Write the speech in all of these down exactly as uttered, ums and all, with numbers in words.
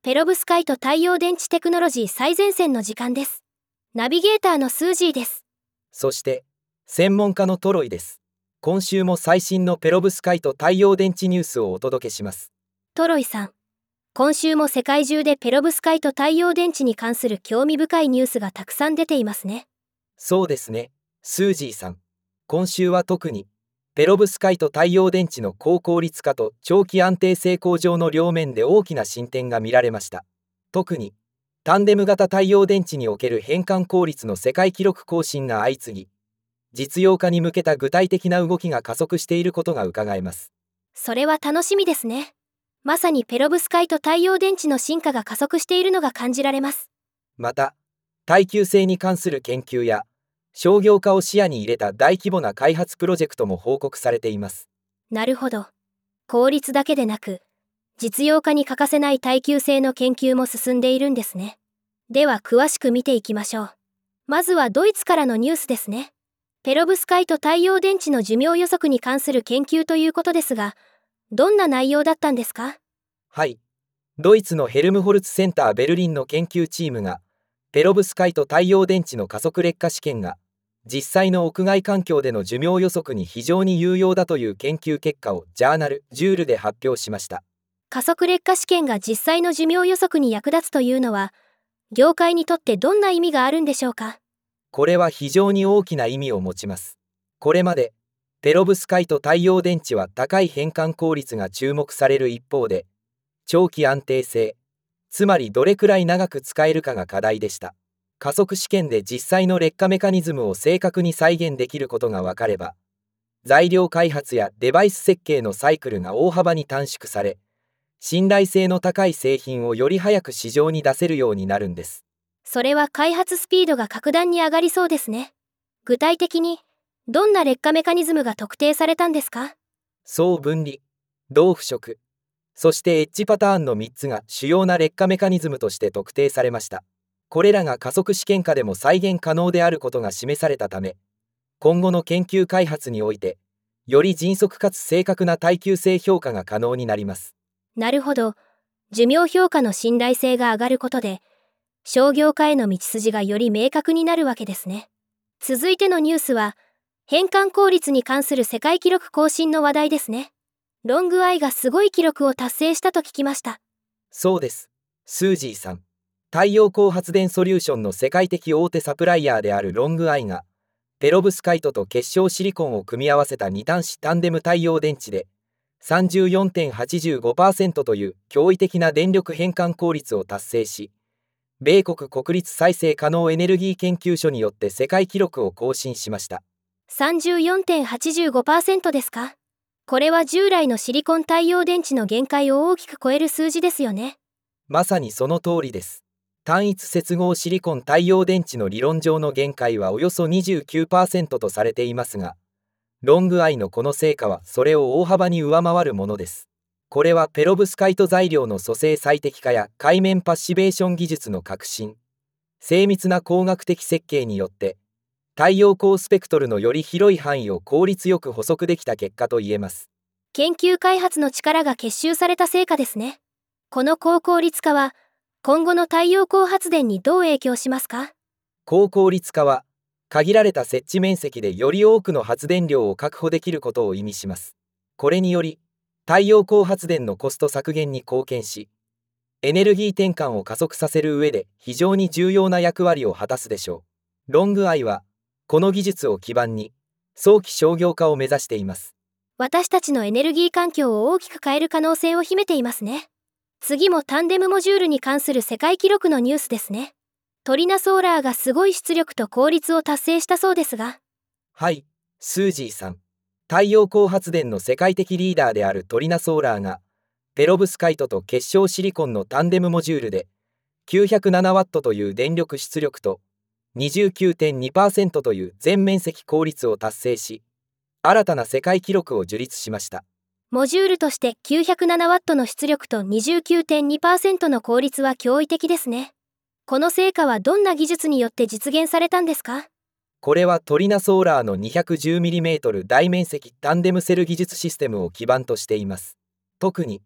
ペロブスカイト太陽電池テクノロジー最前線の時間です。ナビゲーターのスージーです。 そして専門家のトロイです。今週も最新のペロブスカイト太陽電池ニュースをお届けします。 トロイさん、今週も世界中でペロブスカイト太陽電池に関する興味深いニュースがたくさん出ていますね。 そうですね、スージーさん。今週は特にペロブスカイト太陽電池の高効率化と長期安定性向上の両面で大きな進展が見られました。特にタンデム型太陽電池における変換効率の世界記録更新が相次ぎ、実用化に向けた具体的な動きが加速していることがうかがえます。 それは楽しみですね。まさにペロブスカイト太陽電池の進化が加速しているのが感じられます。 また耐久性に関する研究や商業化を視野に入れた大規模な開発プロジェクトも報告されています。 なるほど。効率だけでなく実用化に欠かせない耐久性の研究も進んでいるんですね。では詳しく見ていきましょう。まずはドイツからのニュースですね。ペロブスカイト太陽電池の寿命予測に関する研究ということですが、どんな内容だったんですか？ はい、ドイツのヘルムホルツセンターベルリンの研究チームがペロブスカイト太陽電池の加速劣化試験が実際の屋外環境での寿命予測に非常に有用だという研究結果をジャーナル・ジュールで発表しました。 加速劣化試験が実際の寿命予測に役立つというのは、業界にとってどんな意味があるんでしょうか？ これは非常に大きな意味を持ちます。これまでペロブスカイト太陽電池は高い変換効率が注目される一方で、長期安定性、つまりどれくらい長く使えるかが課題でした。加速試験で実際の劣化メカニズムを正確に再現できることが分かれば、材料開発やデバイス設計のサイクルが大幅に短縮され、信頼性の高い製品をより早く市場に出せるようになるんです。 それは開発スピードが格段に上がりそうですね。具体的にどんな劣化メカニズムが特定されたんですか？ 相分離、同腐食、そしてエッジパターンのみっつが主要な劣化メカニズムとして特定されました。これらが加速試験下でも再現可能であることが示されたため、今後の研究開発においてより迅速かつ正確な耐久性評価が可能になります。 なるほど。寿命評価の信頼性が上がることで、商業化への道筋がより明確になるわけですね。続いてのニュースは、変換効率に関する世界記録更新の話題ですね。ロングアイがすごい記録を達成したと聞きました。 そうです、スージーさん。太陽光発電ソリューションの世界的大手サプライヤーであるロングアイが、ペロブスカイトと結晶シリコンを組み合わせた二端子タンデム太陽電池で さんじゅうよんてんはちごパーセント という驚異的な電力変換効率を達成し、米国国立再生可能エネルギー研究所によって世界記録を更新しました。 さんじゅうよんてんはちごパーセント ですか？これは従来のシリコン太陽電池の限界を大きく超える数字ですよね。 まさにその通りです。単一接合シリコン太陽電池の理論上の限界はおよそ にじゅうきゅうパーセント とされていますが、ロングアイのこの成果はそれを大幅に上回るものです。これはペロブスカイト材料の組成最適化や界面パッシベーション技術の革新、精密な工学的設計によって太陽光スペクトルのより広い範囲を効率よく補足できた結果と言えます。 研究開発の力が結集された成果ですね。この高効率化は今後の太陽光発電にどう影響しますか？ 高効率化は限られた設置面積でより多くの発電量を確保できることを意味します。これにより太陽光発電のコスト削減に貢献し、エネルギー転換を加速させる上で非常に重要な役割を果たすでしょう。ロングアイはこの技術を基盤に早期商業化を目指しています。 私たちのエネルギー環境を大きく変える可能性を秘めていますね。次もタンデムモジュールに関する世界記録のニュースですね。トリナソーラーがすごい出力と効率を達成したそうですが。 はい、スージーさん。太陽光発電の世界的リーダーであるトリナソーラーがペロブスカイトと結晶シリコンのタンデムモジュールで きゅうひゃくななワット という電力出力と にじゅうきゅうてんにパーセント という全面積効率を達成し、新たな世界記録を樹立しました。 モジュールとして きゅうひゃくななワット の出力と にじゅうきゅうてんにパーセント の効率は驚異的ですね。この成果はどんな技術によって実現されたんですか？ これはトリナソーラーの にひゃくじゅうミリメートル 大面積タンデムセル技術システムを基盤としています。特に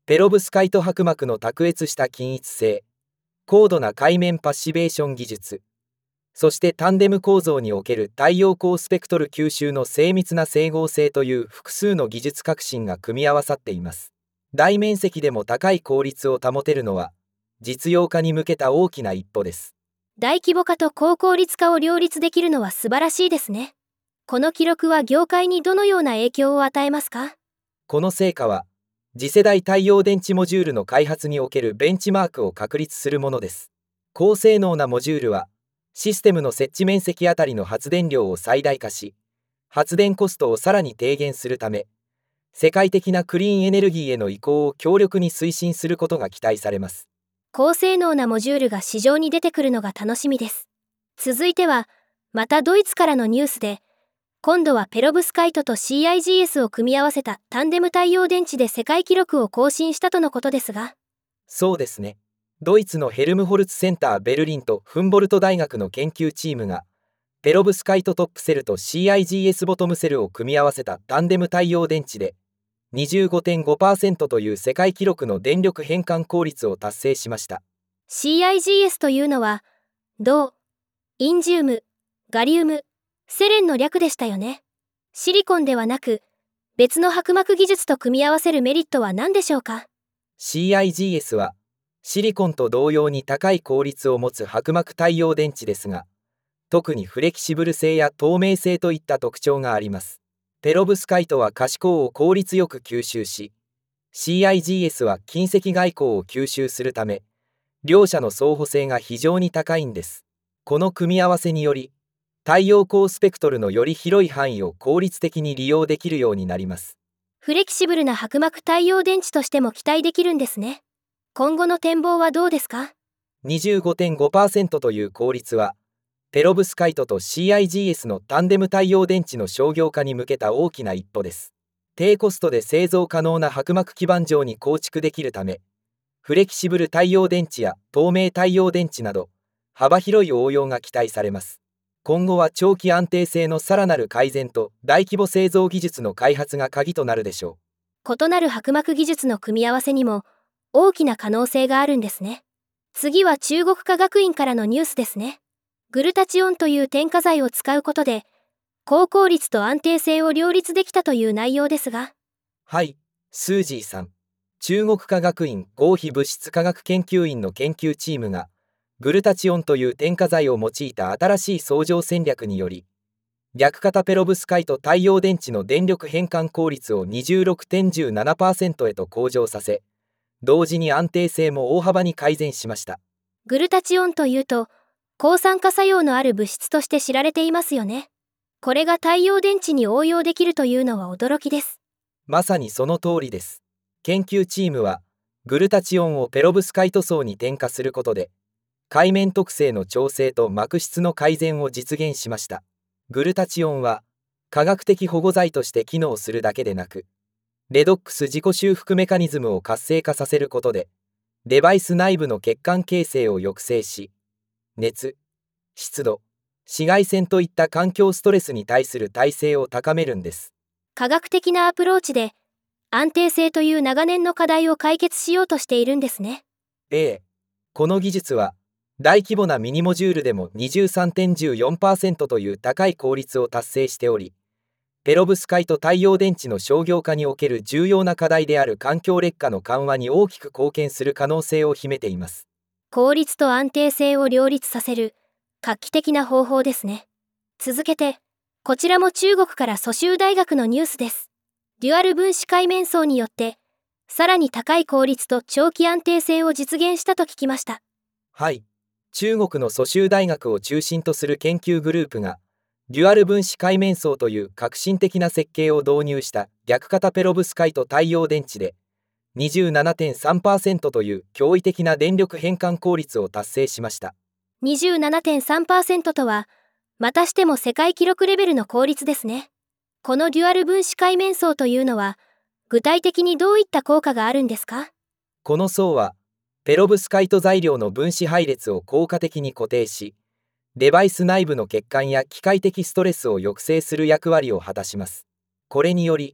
ペロブスカイト薄膜の卓越した均一性、高度な界面パッシベーション技術、そしてタンデム構造における太陽光スペクトル吸収の精密な整合性という複数の技術革新が組み合わさっています。大面積でも高い効率を保てるのは、実用化に向けた大きな一歩です。 大規模化と高効率化を両立できるのは素晴らしいですね。この記録は業界にどのような影響を与えますか？ この成果は、次世代太陽電池モジュールの開発におけるベンチマークを確立するものです。高性能なモジュールは、システムの設置面積あたりの発電量を最大化し、発電コストをさらに低減するため、世界的なクリーンエネルギーへの移行を強力に推進することが期待されます。 高性能なモジュールが市場に出てくるのが楽しみです。続いては、またドイツからのニュースで、今度はペロブスカイトと シーアイジーエス を組み合わせたタンデム太陽電池で世界記録を更新したとのことですが。 そうですね。ドイツのヘルムホルツセンターベルリンとフンボルト大学の研究チームが、ペロブスカイトトップセルと シーアイジーエス ボトムセルを組み合わせたタンデム太陽電池で にじゅうごてんごパーセント という世界記録の電力変換効率を達成しました。 シーアイジーエス というのは、銅、インジウム、ガリウム、セレンの略でしたよね。シリコンではなく、別の薄膜技術と組み合わせるメリットは何でしょうか？ シーアイジーエス は、シリコンと同様に高い効率を持つ薄膜太陽電池ですが、特にフレキシブル性や透明性といった特徴があります。ペロブスカイトは可視光を効率よく吸収し、シーアイジーエス は近赤外光を吸収するため、両者の相補性が非常に高いんです。この組み合わせにより、太陽光スペクトルのより広い範囲を効率的に利用できるようになります。 フレキシブルな薄膜太陽電池としても期待できるんですね。今後の展望はどうですか？ にじゅうごてんごパーセント という効率は、ペロブスカイトと シーアイジーエス のタンデム太陽電池の商業化に向けた大きな一歩です。低コストで製造可能な薄膜基板上に構築できるため、フレキシブル太陽電池や透明太陽電池など、幅広い応用が期待されます。今後は長期安定性のさらなる改善と大規模製造技術の開発が鍵となるでしょう。異なる薄膜技術の組み合わせにも大きな可能性があるんですね。次は中国科学院からのニュースですね。グルタチオンという添加剤を使うことで、高効率と安定性を両立できたという内容ですが。 はい、スージーさん。中国科学院合皮物質科学研究院の研究チームが、グルタチオンという添加剤を用いた新しい相乗戦略により、逆型ペロブスカイト太陽電池の電力変換効率を にじゅうろくてんいちななパーセント へと向上させ、同時に安定性も大幅に改善しました。 グルタチオンというと、抗酸化作用のある物質として知られていますよね。これが太陽電池に応用できるというのは驚きです。 まさにその通りです。研究チームは、グルタチオンをペロブスカイト層に添加することで、界面特性の調整と膜質の改善を実現しました。グルタチオンは、化学的保護剤として機能するだけでなく、レドックス自己修復メカニズムを活性化させることで、デバイス内部の血管形成を抑制し、熱、湿度、紫外線といった環境ストレスに対する耐性を高めるんです。 科学的なアプローチで、安定性という長年の課題を解決しようとしているんですね。 ええ、この技術は、大規模なミニモジュールでも にじゅうさんてんいちよんパーセント という高い効率を達成しており、ペロブスカイト太陽電池の商業化における重要な課題である環境劣化の緩和に大きく貢献する可能性を秘めています。 効率と安定性を両立させる、画期的な方法ですね。続けて、こちらも中国から蘇州大学のニュースです。デュアル分子界面層によって、さらに高い効率と長期安定性を実現したと聞きました。 はい。中国の蘇州大学を中心とする研究グループが、デュアル分子界面層という革新的な設計を導入した逆型ペロブスカイト太陽電池で にじゅうななてんさんパーセント という驚異的な電力変換効率を達成しました。 にじゅうななてんさんパーセント とは、またしても世界記録レベルの効率ですね。このデュアル分子界面層というのは、具体的にどういった効果があるんですか？ この層は、ペロブスカイト材料の分子配列を効果的に固定し、デバイス内部の欠陥や機械的ストレスを抑制する役割を果たします。これにより、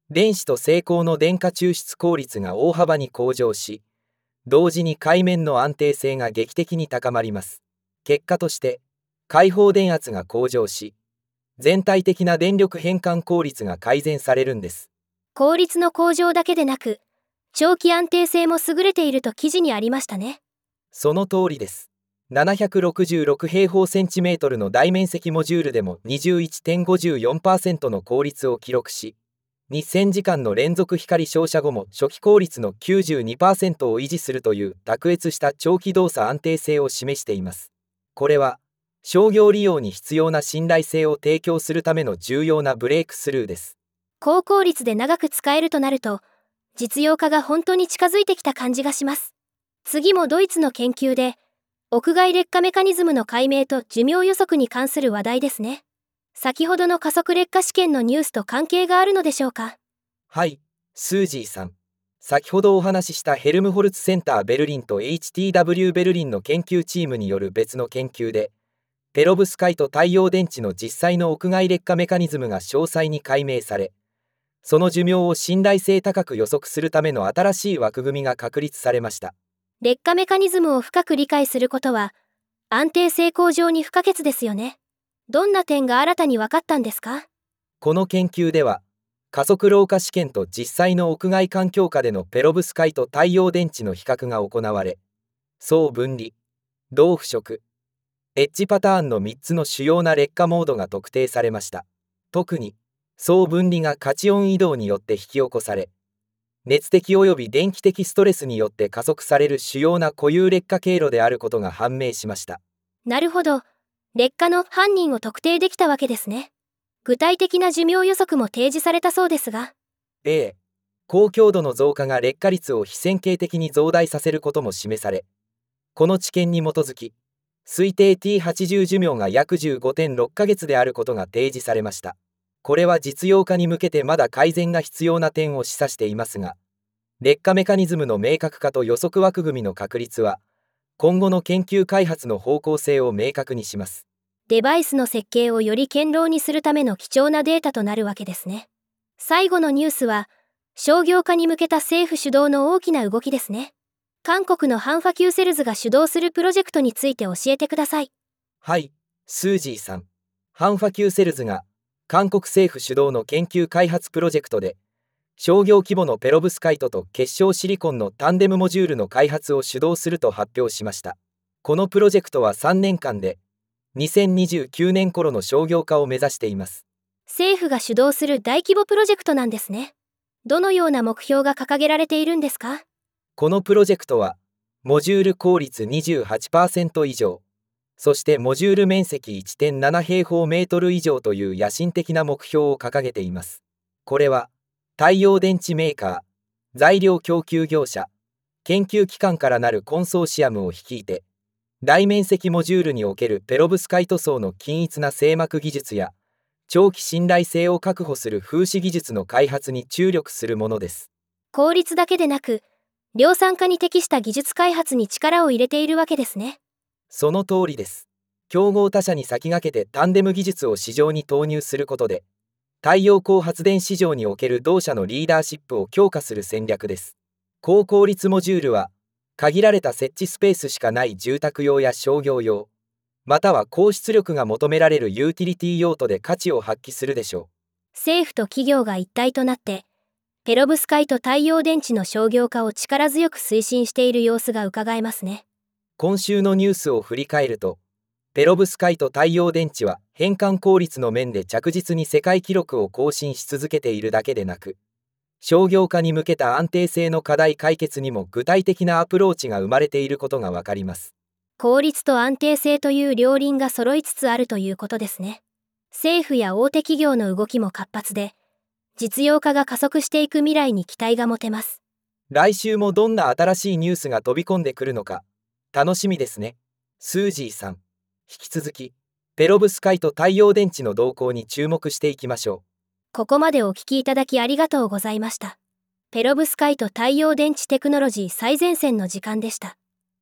電子と正孔の電荷抽出効率が大幅に向上し、同時に界面の安定性が劇的に高まります。結果として、開放電圧が向上し、全体的な電力変換効率が改善されるんです。 効率の向上だけでなく、長期安定性も優れていると記事にありましたね。 その通りです。ななひゃくろくじゅうろく平方センチメートルの大面積モジュールでも にじゅういってんごじゅうよんパーセント の効率を記録し、にせんじかんの連続光照射後も初期効率の きゅうじゅうにパーセント を維持するという卓越した長期動作安定性を示しています。これは商業利用に必要な信頼性を提供するための重要なブレイクスルーです。 高効率で長く使えるとなると、実用化が本当に近づいてきた感じがします。次もドイツの研究で、屋外劣化メカニズムの解明と寿命予測に関する話題ですね。先ほどの加速劣化試験のニュースと関係があるのでしょうか？ はい、スージーさん。先ほどお話ししたヘルムホルツセンターベルリンと エイチティーダブリュー ベルリンの研究チームによる別の研究で、ペロブスカイト太陽電池の実際の屋外劣化メカニズムが詳細に解明され、その寿命を信頼性高く予測するための新しい枠組みが確立されました。 劣化メカニズムを深く理解することは、安定性向上に不可欠ですよね。どんな点が新たに分かったんですか？ この研究では、加速老化試験と実際の屋外環境下でのペロブスカイト太陽電池の比較が行われ、相分離、同腐食、エッジパターンのみっつの主要な劣化モードが特定されました。特に、相分離が価値音移動によって引き起こされ、熱的及び電気的ストレスによって加速される主要な固有劣化経路であることが判明しました。 なるほど。劣化の犯人を特定できたわけですね。具体的な寿命予測も提示されたそうですが。 ええ、高強度の増加が劣化率を非線形的に増大させることも示され、この知見に基づき、推定 ティーはちじゅう 寿命が約 じゅうごてんろっかげつであることが提示されました。これは実用化に向けてまだ改善が必要な点を示唆していますが、劣化メカニズムの明確化と予測枠組みの確立は、今後の研究開発の方向性を明確にします。 デバイスの設計をより堅牢にするための貴重なデータとなるわけですね。最後のニュースは、商業化に向けた政府主導の大きな動きですね。韓国のハンファキューセルズが主導するプロジェクトについて教えてください。 はい、スージーさん。ハンファキューセルズが、韓国政府主導の研究開発プロジェクトで、商業規模のペロブスカイトと結晶シリコンのタンデムモジュールの開発を主導すると発表しました。このプロジェクトはさんねんかんで、にせんにじゅうきゅうねん頃の商業化を目指しています。 政府が主導する大規模プロジェクトなんですね。どのような目標が掲げられているんですか？ このプロジェクトは、モジュール効率 にじゅうはちパーセント 以上、そしてモジュール面積 いってんなな平方メートル以上という野心的な目標を掲げています。これは、太陽電池メーカー、材料供給業者、研究機関からなるコンソーシアムを率いて、大面積モジュールにおけるペロブスカイト層の均一な成膜技術や、長期信頼性を確保する風刺技術の開発に注力するものです。 効率だけでなく、量産化に適した技術開発に力を入れているわけですね。 その通りです。競合他社に先駆けてタンデム技術を市場に投入することで、太陽光発電市場における同社のリーダーシップを強化する戦略です。高効率モジュールは、限られた設置スペースしかない住宅用や商業用、または高出力が求められるユーティリティ用途で価値を発揮するでしょう。 政府と企業が一体となって、ペロブスカイト太陽電池の商業化を力強く推進している様子が伺えますね。 今週のニュースを振り返ると、ペロブスカイト太陽電池は変換効率の面で着実に世界記録を更新し続けているだけでなく、商業化に向けた安定性の課題解決にも具体的なアプローチが生まれていることがわかります。 効率と安定性という両輪が揃いつつあるということですね。政府や大手企業の動きも活発で、実用化が加速していく未来に期待が持てます。 来週もどんな新しいニュースが飛び込んでくるのか、楽しみですね。スージーさん。引き続き、ペロブスカイト太陽電池の動向に注目していきましょう。 ここまでお聞きいただきありがとうございました。ペロブスカイト太陽電池テクノロジー最前線の時間でした。